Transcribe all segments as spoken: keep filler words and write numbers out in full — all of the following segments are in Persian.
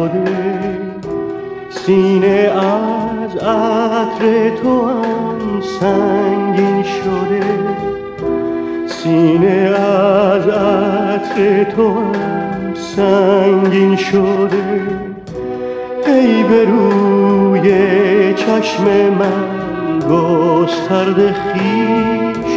شده، سینه از عطر تو هم سنگین شده، سینه از عطر تو هم سنگین شده. ای به روی چشم من گسترده خویش،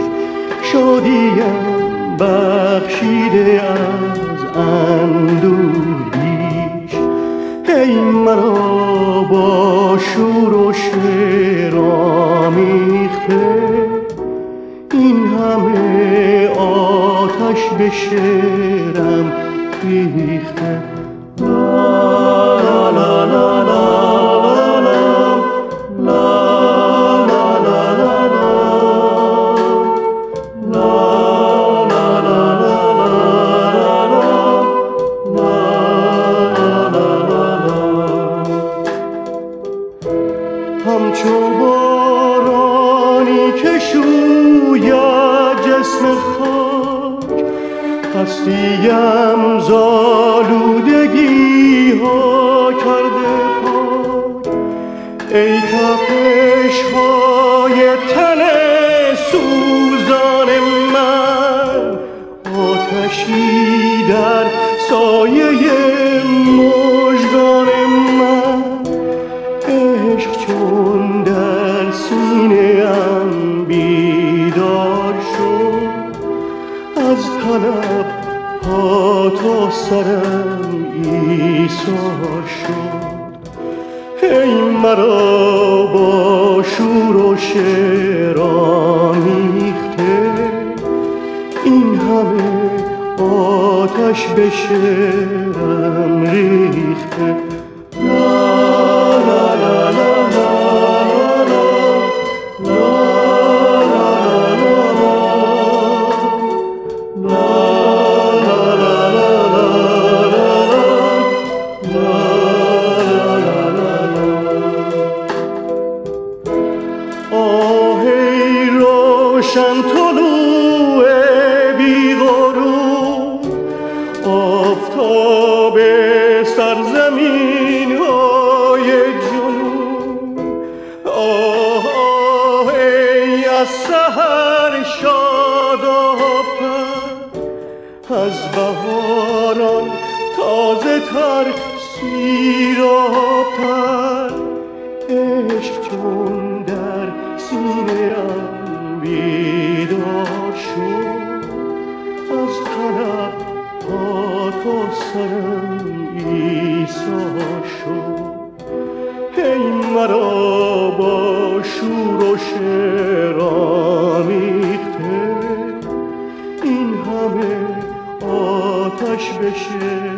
شدیم بخشیده از اندوه بیش. ای مرا با شور و شعر آمیخته، این همه آتش به شعرم ریخته. لا لا لا لا لا لا لا همچو بارانی که شوید جسم خاک، هستیم زالودگی ها کرده پاک. ای تپش های تن سوزان من، آتشی در سایه مژگان من. عشق چون در سینه ام بیدار شد، از طلب پا تا سرم ایثار شد. ای مرا با شور و شعر آمیخته، این همه آتش به شعرم ریخته. آهی روشن طلوع بی غرور، آفتاب سرزمین های جنوب. آه آه ای از سحر شاداب‌تر، از بهاران تازه تر سیراب‌تر. عشق چون در سینه ام بیدار شد، از طلب پا تا سرم ایثار شد. ای مرا با شور و شعر آمیخته، این همه آتش به شعر